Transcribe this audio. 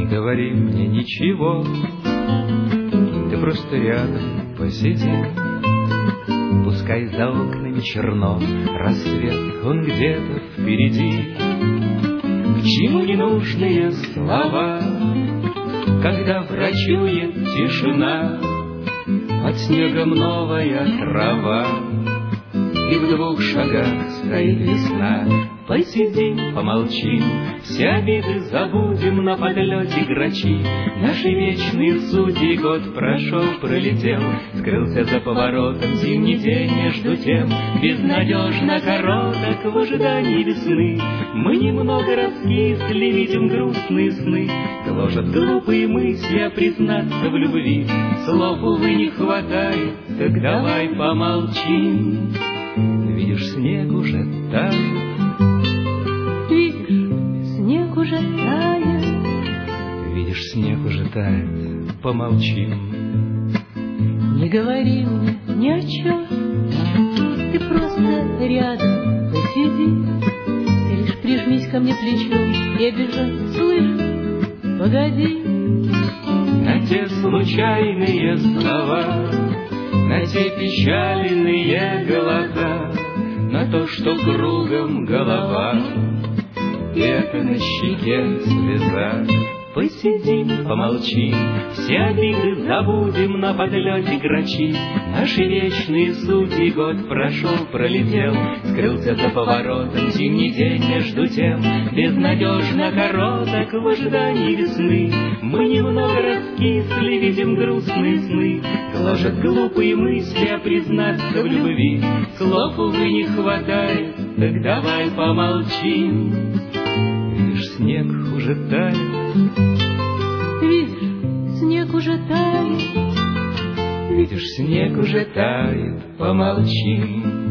говори мне ничего, ты просто рядом посиди. Пускай за окнами черно, рассвет, он где-то впереди. К чему ненужные слова, когда врачует тишина? Под снегом новая трава, и в 2 шагах стоит весна. Посидим, помолчим, все обиды забудем, на подлете грачи. Наши вечные судьи, год прошел, пролетел, скрылся за поворотом зимний день. Между тем безнадежно короток в ожидании весны. Мы немного раскисли, видим грустные сны, гложат глупые мысли, а признаться в любви слов, увы, не хватает, так давай помолчим. Видишь, снег уже тает, снег уже тает, видишь, снег уже тает, помолчим. Не говори мне ни о чем, ты просто рядом посиди. Ты лишь прижмись ко мне плечом и обижай, слышь, погоди. На те случайные слова, на те печальные голоса, на то, что кругом голова, и это на щеке слеза. Посидим, помолчим, все обиды забудем, на подлете грачи. Наши вечные судьи, год прошел, пролетел, скрылся за поворотом зимний день. Между тем безнадежно короток в ожидании весны. Мы немного раскисли, видим грустные сны, гложат глупые мысли, а признаться в любви слов, увы, не хватает, так давай помолчим. Видишь, снег уже тает, видишь, снег уже тает, видишь, снег уже тает, помолчим.